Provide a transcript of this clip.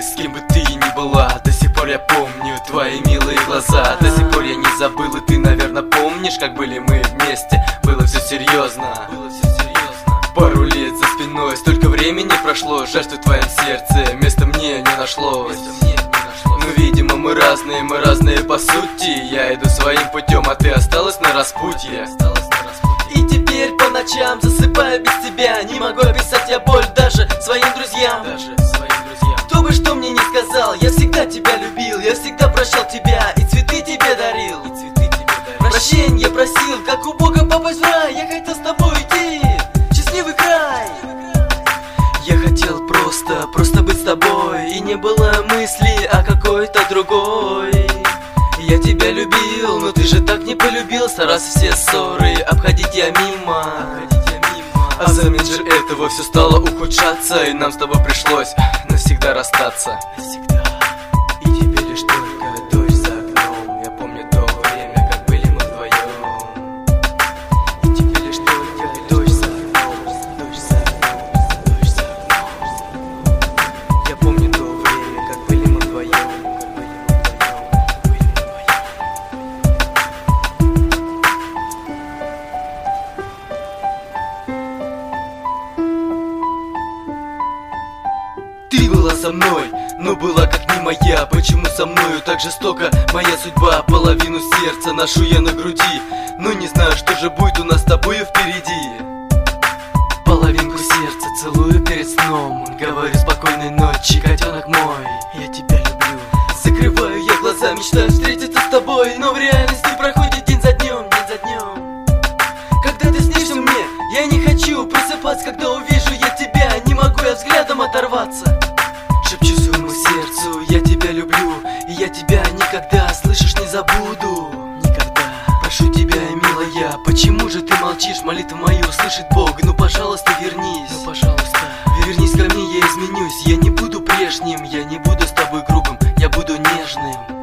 с кем бы ты ни была. До сих пор я помню твои милые глаза. До сих пор я не забыл, и ты, наверное, помнишь, как были мы вместе. Было все серьезно. Пару лет за спиной, столько времени прошло. Жаль, что в твоем сердце места мне не нашлось. Ну, видимо, мы разные по сути. Я иду своим путем, а ты осталась на распутье. И теперь по ночам засыпаю без тебя. Не могу описать я боль даже своим друзьям. Кто бы что мне не сказал, я всегда тебя любил. Я всегда прощал тебя и цветы тебе дарил. Прощенье просил, как у Бога попасть в рай. Я хотел с тобой идти в счастливый край. Я хотел просто быть с тобой. И не было мысли о какой-то другой. Я тебя любил, но ты же так не полюбил. Старался все ссоры обходить я мимо. А взамен же этого все стало ухудшаться. И нам с тобой пришлось навсегда расстаться. И теперь лишь только дождь за окном. Я помню то время, как были мы вдвоем. И теперь лишь только дождь за окном. Я помню то время, как были мы вдвоем. Ты была со мной, но была как не моя. Почему со мною так жестоко моя судьба? Половину сердца ношу я на груди, но не знаю, что же будет у нас с тобою впереди. Половинку сердца целую перед сном. Говорю спокойной ночи, котенок мой, я тебя люблю. Закрываю я глаза, мечтаю встретиться с тобой, но в реальности проходит день за днем. Когда ты снишься мне, я не хочу просыпаться. Когда увижу я тебя, не могу я взглядом оторваться. Шепчу своему сердцу, я тебя люблю, и я тебя никогда, слышишь, не забуду. Никогда. Прошу тебя, милая, почему же ты молчишь? Молитву мою услышит Бог, ну пожалуйста вернись. Ну пожалуйста, вернись ко мне, я изменюсь. Я не буду прежним, я не буду с тобой грубым, я буду нежным.